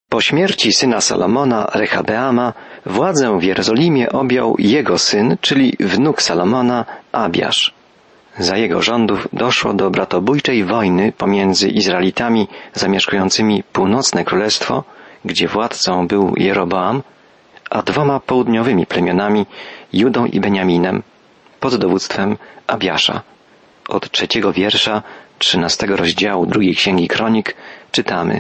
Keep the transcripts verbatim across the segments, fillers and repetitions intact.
Po śmierci syna Salomona, Rehabeama, władzę w Jerozolimie objął jego syn, czyli wnuk Salomona, Abiasz. Za jego rządów doszło do bratobójczej wojny pomiędzy Izraelitami zamieszkującymi północne królestwo, gdzie władcą był Jeroboam, a dwoma południowymi plemionami, Judą i Beniaminem, pod dowództwem Abiasza. Od trzeciego wiersza trzynastego rozdziału drugiej Księgi Kronik czytamy: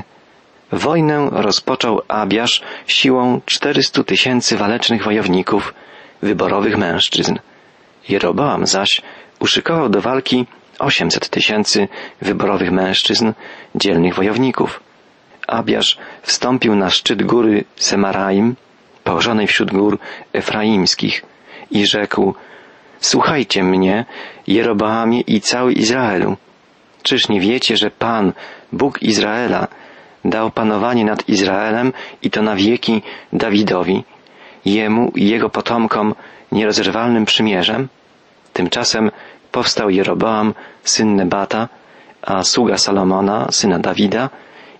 Wojnę rozpoczął Abiasz siłą czterystu tysięcy walecznych wojowników, wyborowych mężczyzn. Jeroboam zaś uszykował do walki osiemset tysięcy wyborowych mężczyzn, dzielnych wojowników. Abiasz wstąpił na szczyt góry Semaraim, położonej wśród gór efraimskich, i rzekł: Słuchajcie mnie, Jeroboamie i cały Izraelu. Czyż nie wiecie, że Pan, Bóg Izraela, dał panowanie nad Izraelem i to na wieki Dawidowi, jemu i jego potomkom nierozerwalnym przymierzem? Tymczasem powstał Jeroboam, syn Nebata, a sługa Salomona, syna Dawida,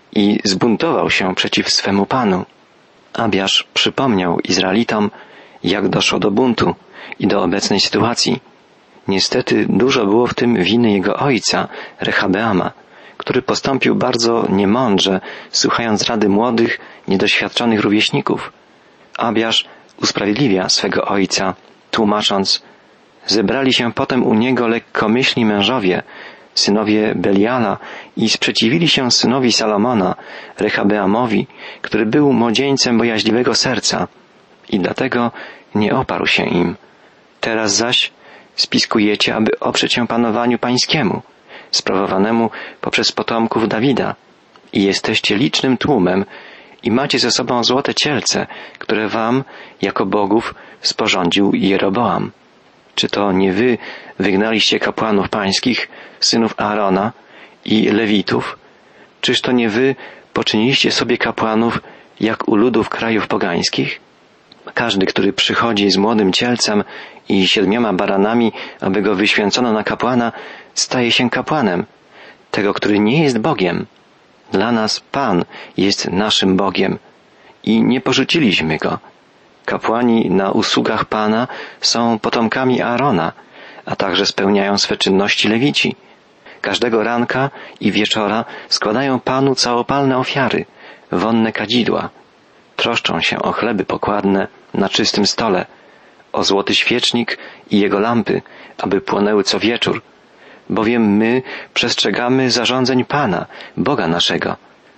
i zbuntował się przeciw swemu Panu. Abiasz przypomniał Izraelitom, jak doszło do buntu i do obecnej sytuacji. Niestety dużo było w tym winy jego ojca, Rehabeama, który postąpił bardzo niemądrze, słuchając rady młodych, niedoświadczonych rówieśników. Abiasz usprawiedliwia swego ojca, tłumacząc: Zebrali się potem u niego lekkomyślni mężowie, synowie Beliala, i sprzeciwili się synowi Salomona, Rehabeamowi, który był młodzieńcem bojaźliwego serca, i dlatego nie oparł się im. Teraz zaś spiskujecie, aby oprzeć się panowaniu pańskiemu, sprawowanemu poprzez potomków Dawida, i jesteście licznym tłumem i macie ze sobą złote cielce, które wam, jako bogów, sporządził Jeroboam. Czy to nie wy wygnaliście kapłanów pańskich, synów Aarona i Lewitów? Czyż to nie wy poczyniliście sobie kapłanów, jak u ludów krajów pogańskich? Każdy, który przychodzi z młodym cielcem i siedmioma baranami, aby go wyświęcono na kapłana, staje się kapłanem, tego, który nie jest Bogiem. Dla nas Pan jest naszym Bogiem i nie porzuciliśmy Go. Kapłani na usługach Pana są potomkami Aarona, a także spełniają swe czynności Lewici. Każdego ranka i wieczora składają Panu całopalne ofiary, wonne kadzidła. Troszczą się o chleby pokładne na czystym stole, o złoty świecznik i jego lampy, aby płonęły co wieczór, bowiem my przestrzegamy zarządzeń Pana, Boga naszego.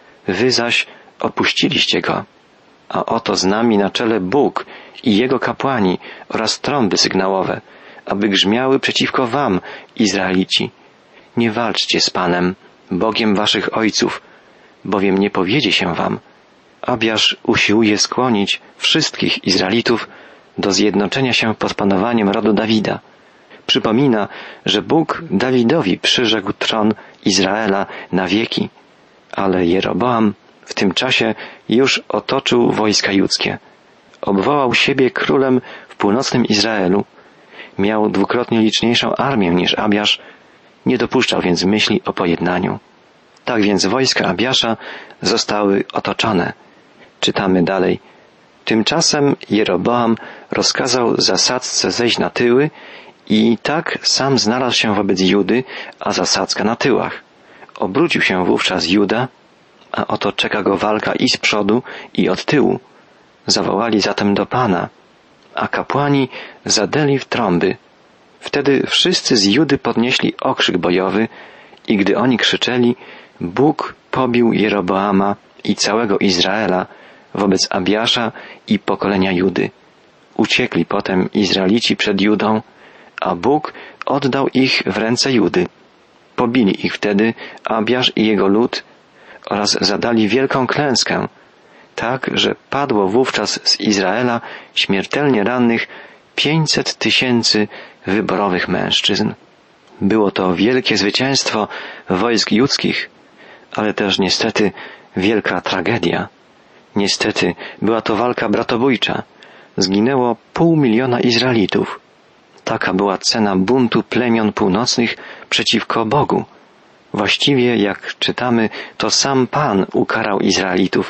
Wy zaś opuściliście Go, a oto z nami na czele Bóg i Jego kapłani oraz trąby sygnałowe, aby grzmiały przeciwko wam, Izraelici. Nie walczcie z Panem, Bogiem waszych ojców, bowiem nie powiedzie się wam. Abiasz usiłuje skłonić wszystkich Izraelitów do zjednoczenia się pod panowaniem rodu Dawida. Przypomina, że Bóg Dawidowi przyrzekł tron Izraela na wieki, ale Jeroboam w tym czasie już otoczył wojska judzkie. Obwołał siebie królem w północnym Izraelu. Miał dwukrotnie liczniejszą armię niż Abiasz, nie dopuszczał więc myśli o pojednaniu. Tak więc wojska Abiasza zostały otoczone. Czytamy dalej. Tymczasem Jeroboam rozkazał zasadzce zejść na tyły i tak sam znalazł się wobec Judy, a zasadzka na tyłach. Obrócił się wówczas Juda, a oto czeka go walka i z przodu, i od tyłu. Zawołali zatem do Pana, a kapłani zadęli w trąby. Wtedy wszyscy z Judy podnieśli okrzyk bojowy i gdy oni krzyczeli, Bóg pobił Jeroboama i całego Izraela wobec Abiasza i pokolenia Judy. Uciekli potem Izraelici przed Judą, a Bóg oddał ich w ręce Judy. Pobili ich wtedy Abiasz i jego lud oraz zadali wielką klęskę, tak, że padło wówczas z Izraela śmiertelnie rannych pięćset tysięcy wyborowych mężczyzn. Było to wielkie zwycięstwo wojsk judzkich, ale też niestety wielka tragedia. Niestety była to walka bratobójcza. Zginęło pół miliona Izraelitów. Taka była cena buntu plemion północnych przeciwko Bogu. Właściwie, jak czytamy, to sam Pan ukarał Izraelitów,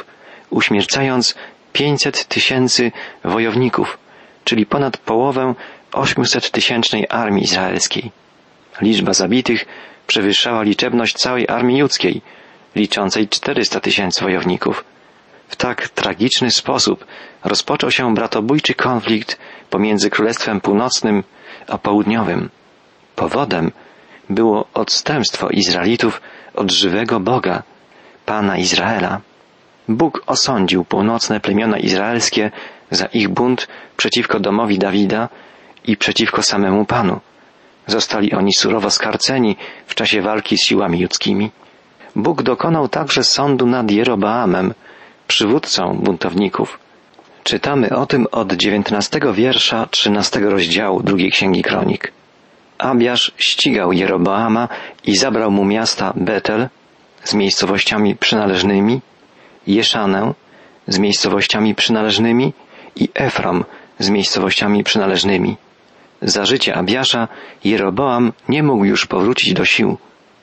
uśmiercając pięćset tysięcy wojowników, czyli ponad połowę ośmiosettysięcznej armii izraelskiej. Liczba zabitych przewyższała liczebność całej armii judzkiej, liczącej czterysta tysięcy wojowników. W tak tragiczny sposób rozpoczął się bratobójczy konflikt pomiędzy Królestwem Północnym a Południowym. Powodem było odstępstwo Izraelitów od żywego Boga, Pana Izraela. Bóg osądził północne plemiona izraelskie za ich bunt przeciwko domowi Dawida i przeciwko samemu Panu. Zostali oni surowo skarceni w czasie walki z siłami judzkimi. Bóg dokonał także sądu nad Jeroboamem, przywódcą buntowników. Czytamy o tym od dziewiętnastego wiersza trzynastego rozdziału drugiej Księgi Kronik. Abiasz ścigał Jeroboama i zabrał mu miasta Betel z miejscowościami przynależnymi, Jeszanę z miejscowościami przynależnymi i Efrom z miejscowościami przynależnymi. Za życia Abiasza Jeroboam nie mógł już powrócić do sił.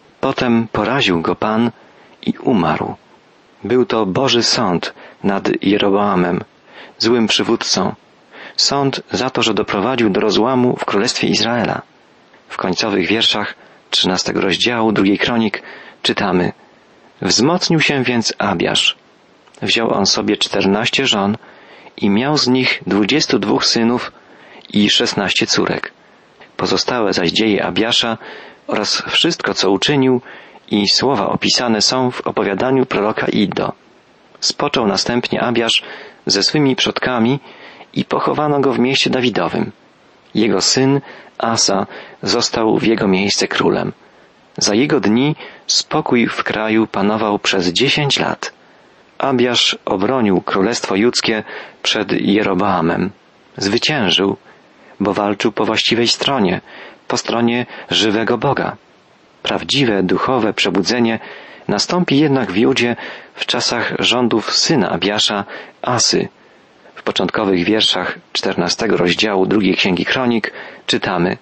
Potem poraził go Pan i umarł. Był to Boży sąd nad Jeroboamem, złym przywódcą. Sąd za to, że doprowadził do rozłamu w Królestwie Izraela. W końcowych wierszach trzynastego rozdziału drugiej Kronik czytamy: Wzmocnił się więc Abiasz. Wziął on sobie czternaście żon i miał z nich dwudziestu dwóch synów i szesnaście córek. Pozostałe zaś dzieje Abiasza oraz wszystko, co uczynił, i słowa opisane są w opowiadaniu proroka Iddo. Spoczął następnie Abiasz ze swymi przodkami i pochowano go w mieście Dawidowym. Jego syn Asa został w jego miejsce królem. Za jego dni spokój w kraju panował przez dziesięć lat. Abiasz obronił królestwo judzkie przed Jeroboamem. Zwyciężył, bo walczył po właściwej stronie, po stronie żywego Boga. Prawdziwe duchowe przebudzenie nastąpi jednak w Judzie w czasach rządów syna Abiasza, Asy. W początkowych wierszach czternastego rozdziału drugiej Księgi Kronik czytamy: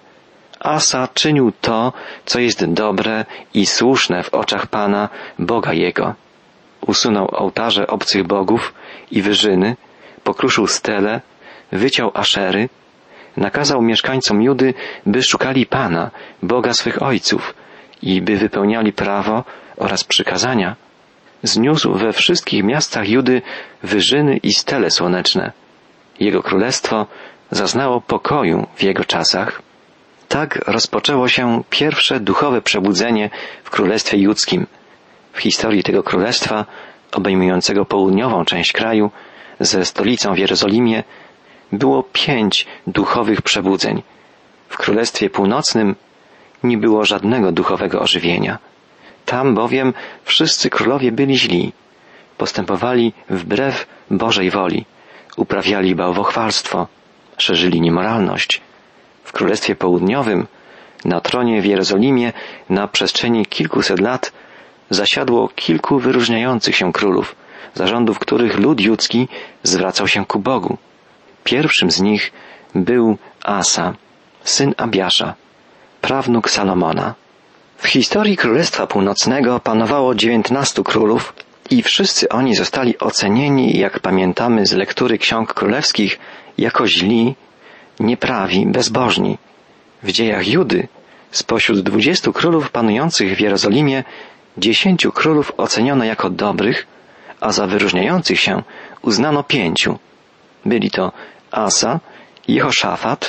Asa czynił to, co jest dobre i słuszne w oczach Pana, Boga jego. Usunął ołtarze obcych bogów i wyżyny, pokruszył stele, wyciął aszery, nakazał mieszkańcom Judy, by szukali Pana, Boga swych ojców i by wypełniali prawo oraz przykazania. Zniósł we wszystkich miastach Judy wyżyny i stele słoneczne. Jego królestwo zaznało pokoju w jego czasach. Tak rozpoczęło się pierwsze duchowe przebudzenie w Królestwie Judzkim. W historii tego królestwa, obejmującego południową część kraju, ze stolicą w Jerozolimie, było pięć duchowych przebudzeń. W Królestwie Północnym nie było żadnego duchowego ożywienia. Tam bowiem wszyscy królowie byli źli, postępowali wbrew Bożej woli, uprawiali bałwochwalstwo, szerzyli niemoralność. W Królestwie Południowym, na tronie w Jerozolimie, na przestrzeni kilkuset lat zasiadło kilku wyróżniających się królów, za rządów których lud judzki zwracał się ku Bogu. Pierwszym z nich był Asa, syn Abiasza, prawnuk Salomona. W historii Królestwa Północnego panowało dziewiętnastu królów i wszyscy oni zostali ocenieni, jak pamiętamy z lektury ksiąg królewskich, jako źli, nieprawi, bezbożni. W dziejach Judy spośród dwudziestu królów panujących w Jerozolimie dziesięciu królów oceniono jako dobrych, a za wyróżniających się uznano pięciu. Byli to Asa, Jehoszafat,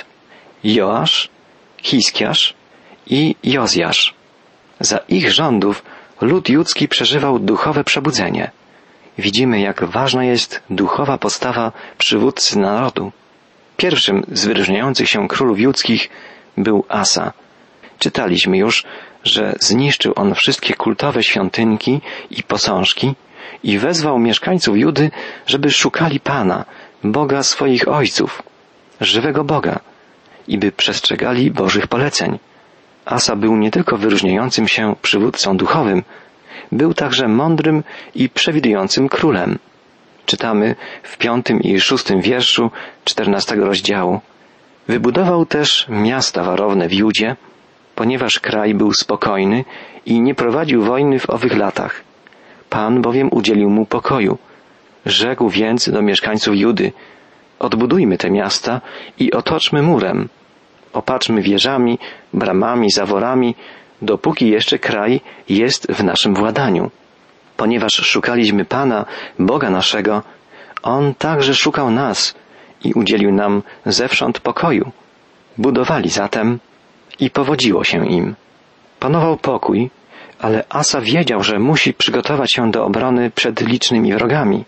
Joasz, Hiskiasz i Jozjasz. Za ich rządów lud judzki przeżywał duchowe przebudzenie. Widzimy, jak ważna jest duchowa postawa przywódcy narodu. Pierwszym z wyróżniających się królów judzkich był Asa. Czytaliśmy już, że zniszczył on wszystkie kultowe świątynki i posążki i wezwał mieszkańców Judy, żeby szukali Pana, Boga swoich ojców, żywego Boga, i by przestrzegali Bożych poleceń. Asa był nie tylko wyróżniającym się przywódcą duchowym, był także mądrym i przewidującym królem. Czytamy w piątym i szóstym wierszu czternastego rozdziału. Wybudował też miasta warowne w Judzie, ponieważ kraj był spokojny i nie prowadził wojny w owych latach. Pan bowiem udzielił mu pokoju. Rzekł więc do mieszkańców Judy: odbudujmy te miasta i otoczmy murem. Opatrzmy wieżami, bramami, zaworami, dopóki jeszcze kraj jest w naszym władaniu. Ponieważ szukaliśmy Pana, Boga naszego, On także szukał nas i udzielił nam zewsząd pokoju. Budowali zatem i powodziło się im. Panował pokój, ale Asa wiedział, że musi przygotować się do obrony przed licznymi wrogami.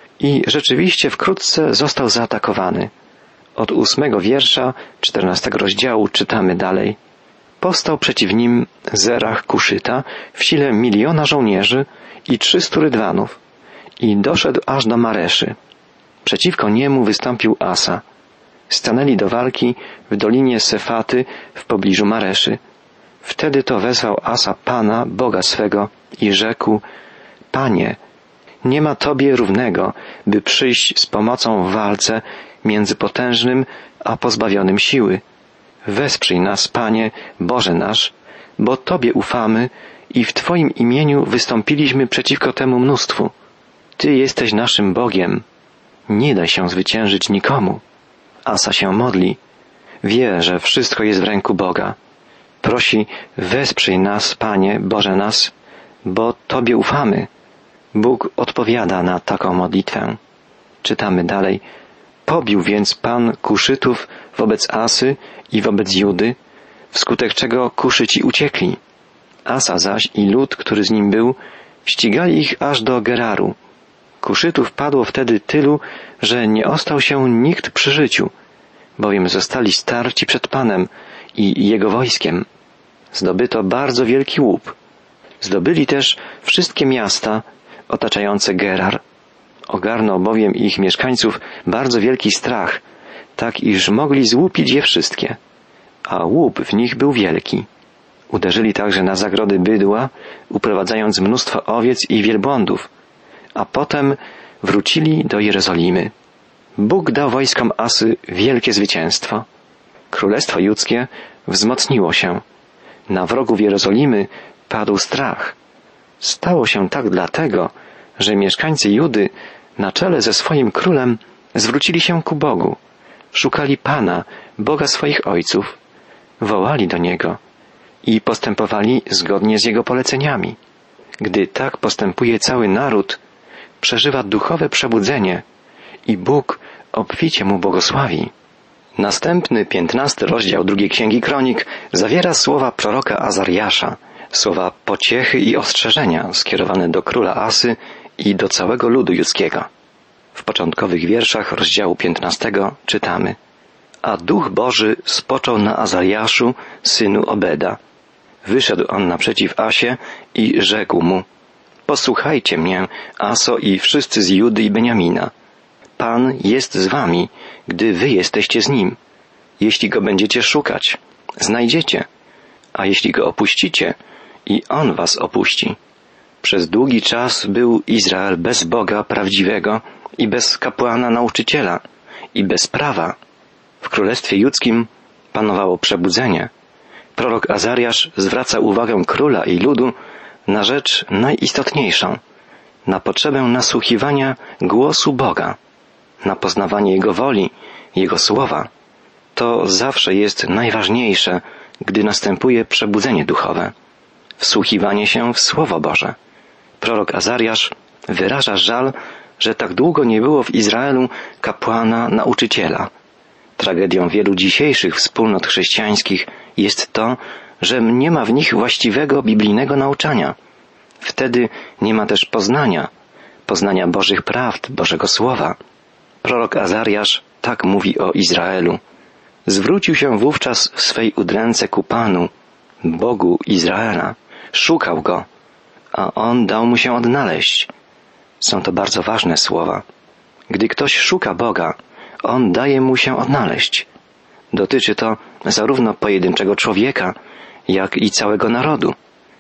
I rzeczywiście wkrótce został zaatakowany. Od ósmego wiersza czternastego rozdziału czytamy dalej. Powstał przeciw nim Zerach Kuszyta w sile miliona żołnierzy i trzystu rydwanów i doszedł aż do Mareszy. Przeciwko niemu wystąpił Asa. Stanęli do walki w dolinie Sefaty w pobliżu Mareszy. Wtedy to wezwał Asa Pana, Boga swego i rzekł: Panie, nie ma Tobie równego, by przyjść z pomocą w walce między potężnym a pozbawionym siły. Wesprzyj nas, Panie, Boże nasz, bo Tobie ufamy i w Twoim imieniu wystąpiliśmy przeciwko temu mnóstwu. Ty jesteś naszym Bogiem. Nie daj się zwyciężyć nikomu. Asa się modli. Wie, że wszystko jest w ręku Boga. Prosi: wesprzyj nas, Panie, Boże nas, bo Tobie ufamy. Bóg odpowiada na taką modlitwę. Czytamy dalej. Pobił więc Pan Kuszytów wobec Asy i wobec Judy, wskutek czego Kuszyci uciekli. Asa zaś i lud, który z nim był, ścigali ich aż do Geraru. Kuszytów padło wtedy tylu, że nie ostał się nikt przy życiu, bowiem zostali starci przed Panem i Jego wojskiem. Zdobyto bardzo wielki łup. Zdobyli też wszystkie miasta otaczające Gerar. Ogarnął bowiem ich mieszkańców bardzo wielki strach, tak iż mogli złupić je wszystkie, a łup w nich był wielki. Uderzyli także na zagrody bydła, uprowadzając mnóstwo owiec i wielbłądów, a potem wrócili do Jerozolimy. Bóg dał wojskom Asy wielkie zwycięstwo. Królestwo judzkie wzmocniło się. Na wrogów Jerozolimy padł strach. Stało się tak dlatego, że mieszkańcy Judy na czele ze swoim królem zwrócili się ku Bogu, szukali Pana, Boga swoich ojców, wołali do Niego i postępowali zgodnie z Jego poleceniami. Gdy tak postępuje cały naród, przeżywa duchowe przebudzenie i Bóg obficie mu błogosławi. Następny, piętnasty rozdział drugiej Księgi Kronik zawiera słowa proroka Azariasza, słowa pociechy i ostrzeżenia skierowane do króla Asy i do całego ludu judzkiego. W początkowych wierszach rozdziału piętnastego czytamy: A Duch Boży spoczął na Azariaszu, synu Obeda. Wyszedł on naprzeciw Asie i rzekł mu: Posłuchajcie mnie, Aso i wszyscy z Judy i Beniamina. Pan jest z wami, gdy wy jesteście z Nim. Jeśli Go będziecie szukać, znajdziecie, a jeśli Go opuścicie, i On was opuści. Przez długi czas był Izrael bez Boga prawdziwego i bez kapłana nauczyciela i bez prawa. W Królestwie Judzkim panowało przebudzenie. Prorok Azariasz zwraca uwagę króla i ludu na rzecz najistotniejszą, na potrzebę nasłuchiwania głosu Boga, na poznawanie Jego woli, Jego słowa. To zawsze jest najważniejsze, gdy następuje przebudzenie duchowe. Wsłuchiwanie się w Słowo Boże. Prorok Azariasz wyraża żal, że tak długo nie było w Izraelu kapłana, nauczyciela. Tragedią wielu dzisiejszych wspólnot chrześcijańskich jest to, że nie ma w nich właściwego biblijnego nauczania. Wtedy nie ma też poznania, poznania Bożych prawd, Bożego Słowa. Prorok Azariasz tak mówi o Izraelu. Zwrócił się wówczas w swej udręce ku Panu, Bogu Izraela. Szukał Go, a On dał mu się odnaleźć. Są to bardzo ważne słowa. Gdy ktoś szuka Boga, On daje mu się odnaleźć. Dotyczy to zarówno pojedynczego człowieka, jak i całego narodu.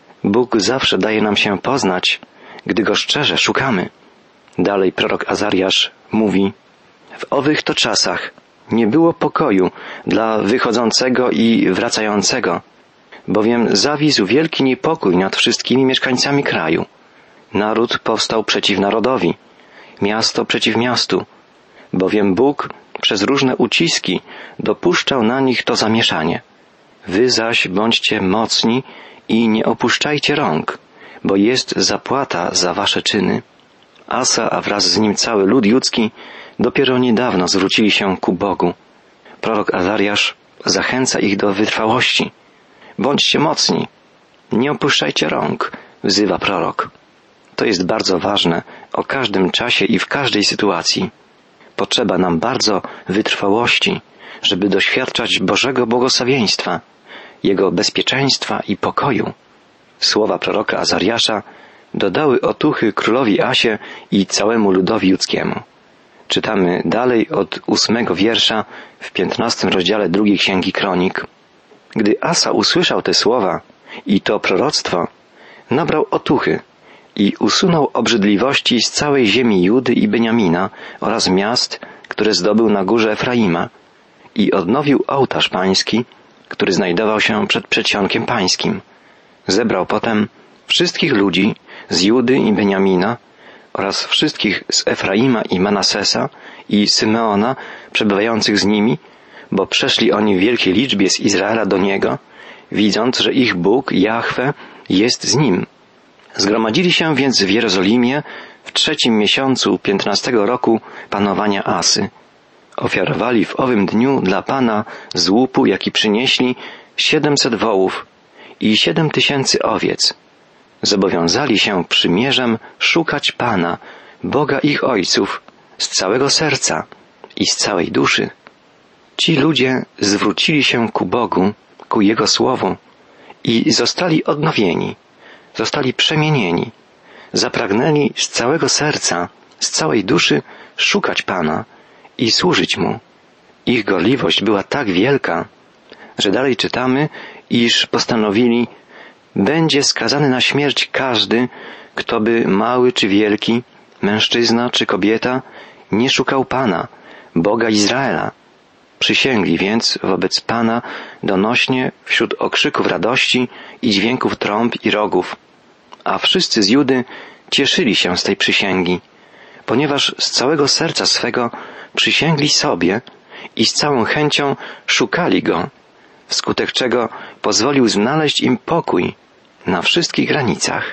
Bóg zawsze daje nam się poznać, gdy Go szczerze szukamy. Dalej prorok Azariasz mówi: W owych to czasach nie było pokoju dla wychodzącego i wracającego, bowiem zawisł wielki niepokój nad wszystkimi mieszkańcami kraju. Naród powstał przeciw narodowi, miasto przeciw miastu, bowiem Bóg przez różne uciski dopuszczał na nich to zamieszanie. Wy zaś bądźcie mocni i nie opuszczajcie rąk, bo jest zapłata za wasze czyny. Asa, a wraz z nim cały lud judzki dopiero niedawno zwrócili się ku Bogu. Prorok Azariasz zachęca ich do wytrwałości. Bądźcie mocni, nie opuszczajcie rąk, wzywa prorok. To jest bardzo ważne o każdym czasie i w każdej sytuacji. Potrzeba nam bardzo wytrwałości, żeby doświadczać Bożego błogosławieństwa, Jego bezpieczeństwa i pokoju. Słowa proroka Azariasza dodały otuchy królowi Asie i całemu ludowi judzkiemu. Czytamy dalej od ósmego wiersza w piętnastym rozdziale drugiej Księgi Kronik. Gdy Asa usłyszał te słowa i to proroctwo, nabrał otuchy i usunął obrzydliwości z całej ziemi Judy i Beniamina oraz miast, które zdobył na górze Efraima, i odnowił ołtarz pański, który znajdował się przed przedsionkiem pańskim. Zebrał potem wszystkich ludzi z Judy i Beniamina oraz wszystkich z Efraima i Manasesa i Symeona przebywających z nimi, bo przeszli oni w wielkiej liczbie z Izraela do Niego, widząc, że ich Bóg, Jahwe, jest z nim. Zgromadzili się więc w Jerozolimie w trzecim miesiącu piętnastego roku panowania Asy. Ofiarowali w owym dniu dla Pana z łupu, jaki przynieśli, siedemset wołów i siedem tysięcy owiec. Zobowiązali się przymierzem szukać Pana, Boga ich ojców, z całego serca i z całej duszy. Ci ludzie zwrócili się ku Bogu, ku Jego słowu i zostali odnowieni, zostali przemienieni, zapragnęli z całego serca, z całej duszy szukać Pana i służyć Mu. Ich gorliwość była tak wielka, że dalej czytamy, iż postanowili: będzie skazany na śmierć każdy, kto by mały czy wielki, mężczyzna czy kobieta, nie szukał Pana, Boga Izraela. Przysięgli więc wobec Pana donośnie wśród okrzyków radości i dźwięków trąb i rogów. A wszyscy z Judy cieszyli się z tej przysięgi, ponieważ z całego serca swego przysięgli sobie i z całą chęcią szukali Go, wskutek czego pozwolił znaleźć im pokój na wszystkich granicach.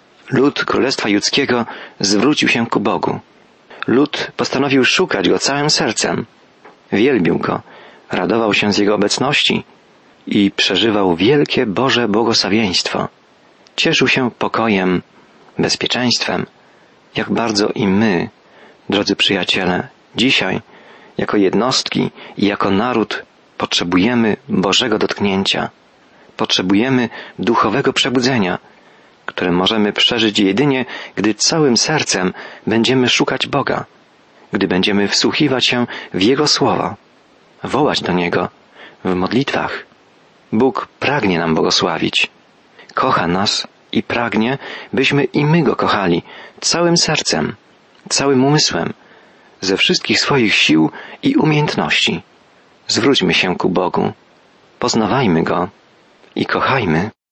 Lud Królestwa Judzkiego zwrócił się ku Bogu. Lud postanowił szukać Go całym sercem. Wielbił Go, radował się z Jego obecności i przeżywał wielkie Boże błogosławieństwo. Cieszył się pokojem, bezpieczeństwem, jak bardzo i my, drodzy przyjaciele, dzisiaj, jako jednostki i jako naród, potrzebujemy Bożego dotknięcia. Potrzebujemy duchowego przebudzenia, które możemy przeżyć jedynie, gdy całym sercem będziemy szukać Boga, gdy będziemy wsłuchiwać się w Jego słowo, wołać do Niego w modlitwach. Bóg pragnie nam błogosławić. Kocha nas i pragnie, byśmy i my Go kochali całym sercem, całym umysłem, ze wszystkich swoich sił i umiejętności. Zwróćmy się ku Bogu, poznawajmy Go i kochajmy.